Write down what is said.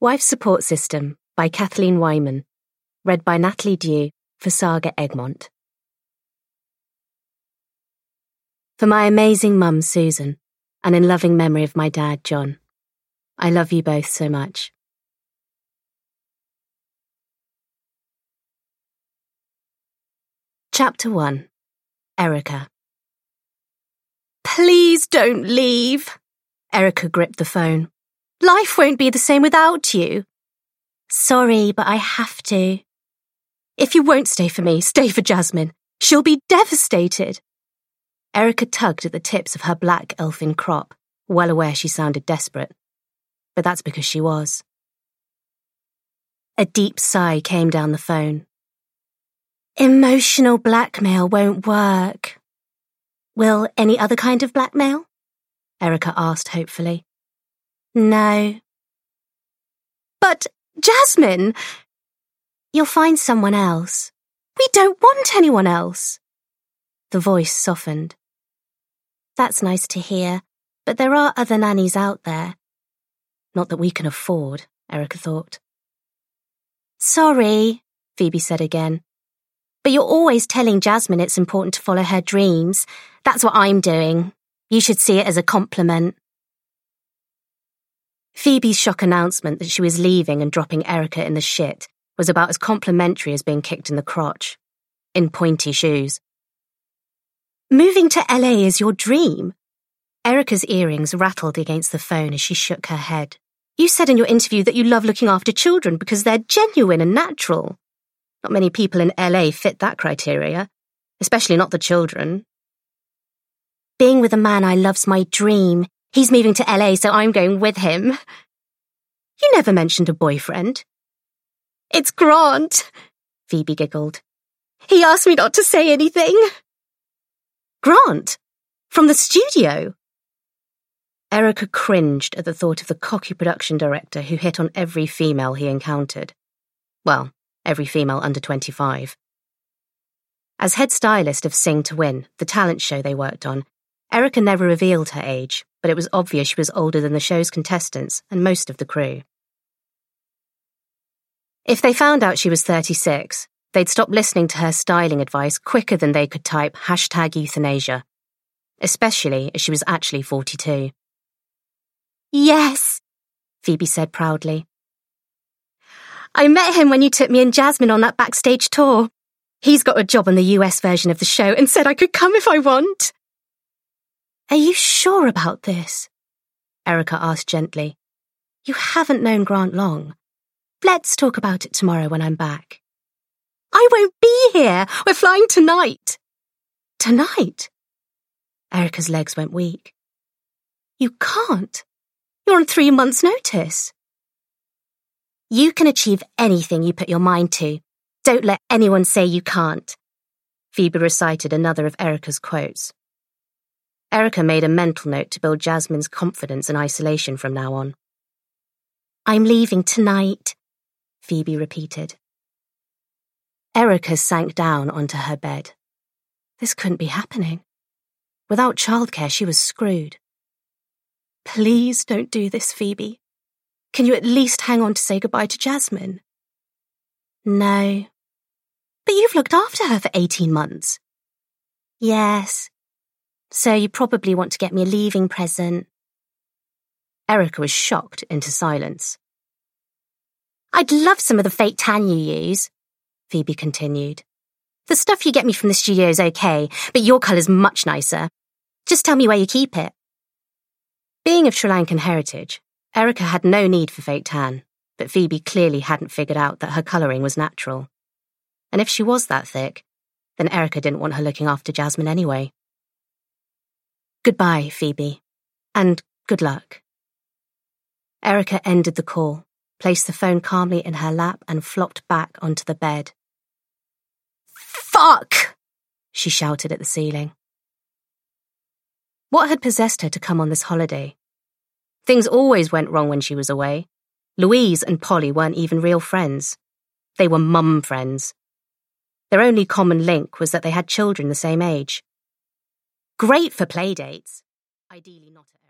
Wife Support System by Kathleen Wyman. Read by Natalie Dew for Saga Egmont. For my amazing mum, Susan, and in loving memory of my dad, John. I love you both so much. Chapter 1. Erica. Please don't leave. Erica gripped the phone. Life won't be the same without you. Sorry, but I have to. If you won't stay for me, stay for Jasmine. She'll be devastated. Erica tugged at the tips of her black elfin crop, well aware she sounded desperate. But that's because she was. A deep sigh came down the phone. Emotional blackmail won't work. Will any other kind of blackmail? Erica asked hopefully. No. But, Jasmine! You'll find someone else. We don't want anyone else. The voice softened. That's nice to hear, but there are other nannies out there. Not that we can afford, Erica thought. Sorry, Phoebe said again. But you're always telling Jasmine it's important to follow her dreams. That's what I'm doing. You should see it as a compliment. Phoebe's shock announcement that she was leaving and dropping Erica in the shit was about as complimentary as being kicked in the crotch. In pointy shoes. Moving to LA is your dream? Erica's earrings rattled against the phone as she shook her head. You said in your interview that you love looking after children because they're genuine and natural. Not many people in LA fit that criteria, especially not the children. Being with a man I love's my dream. He's moving to LA, so I'm going with him. You never mentioned a boyfriend. It's Grant, Phoebe giggled. He asked me not to say anything. Grant? From the studio? Erica cringed at the thought of the cocky production director who hit on every female he encountered. Well, every female under 25. As head stylist of Sing to Win, the talent show they worked on, Erica never revealed her age, but it was obvious she was older than the show's contestants and most of the crew. If they found out she was 36, they'd stop listening to her styling advice quicker than they could type #euthanasia, especially as she was actually 42. Yes, Phoebe said proudly. I met him when you took me and Jasmine on that backstage tour. He's got a job on the US version of the show and said I could come if I want. Are you sure about this? Erica asked gently. You haven't known Grant long. Let's talk about it tomorrow when I'm back. I won't be here. We're flying tonight. Tonight? Erica's legs went weak. You can't. You're on 3 months' notice. You can achieve anything you put your mind to. Don't let anyone say you can't. Phoebe recited another of Erica's quotes. Erica made a mental note to build Jasmine's confidence and isolation from now on. I'm leaving tonight, Phoebe repeated. Erica sank down onto her bed. This couldn't be happening. Without childcare, she was screwed. Please don't do this, Phoebe. Can you at least hang on to say goodbye to Jasmine? No. But you've looked after her for 18 months. Yes. So you probably want to get me a leaving present. Erica was shocked into silence. I'd love some of the fake tan you use, Phoebe continued. The stuff you get me from the studio's okay, but your colour's much nicer. Just tell me where you keep it. Being of Sri Lankan heritage, Erica had no need for fake tan, but Phoebe clearly hadn't figured out that her colouring was natural. And if she was that thick, then Erica didn't want her looking after Jasmine anyway. Goodbye, Phoebe, and good luck. Erica ended the call, placed the phone calmly in her lap and flopped back onto the bed. Fuck! She shouted at the ceiling. What had possessed her to come on this holiday? Things always went wrong when she was away. Louise and Polly weren't even real friends. They were mum friends. Their only common link was that they had children the same age. Great for play dates, ideally not at